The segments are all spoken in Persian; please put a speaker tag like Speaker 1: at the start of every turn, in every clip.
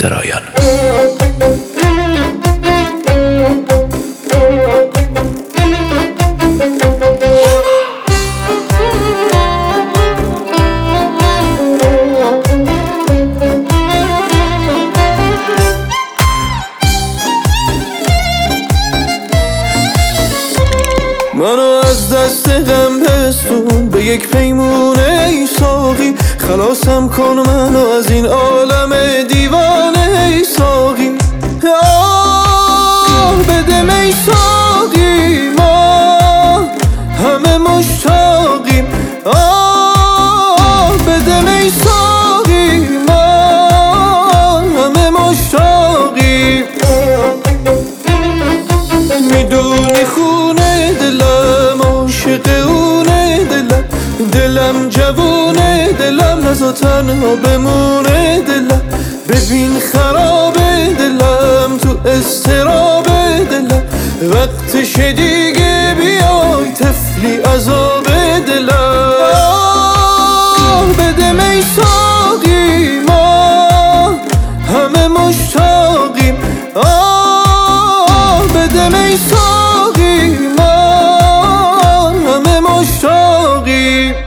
Speaker 1: درایان.
Speaker 2: منو از دست غم بستون به یک پیمونه ای ساقی، خلاصم کن منو از این عالم دیوانه ای ساقی. آه بده می ساقی، ما همه مشتاقیم. آه بده می ساقی، ما همه مشتاقیم. میدونی خونه دلم عاشق اونه، دلم جوونه، دلم نزا تنها بمونه. دلم ببین خرابه، دلم تو استراب. دلم وقتش دیگه بیای تفلی عذاب. دلم آه بده می ساقی، ما همه مشتاقیم. آه بده می ساقی، ما همه مشتاقیم.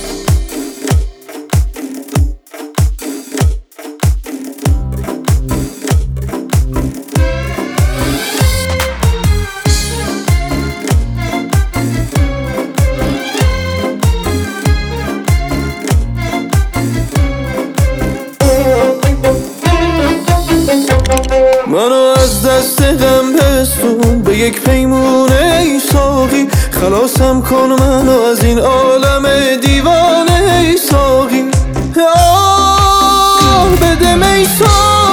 Speaker 2: منو از دست غم بستون به یک پیمونه ای ساقی، خلاصم کن منو از این عالم دیوانه ای ساقی. آه بده می ساقی.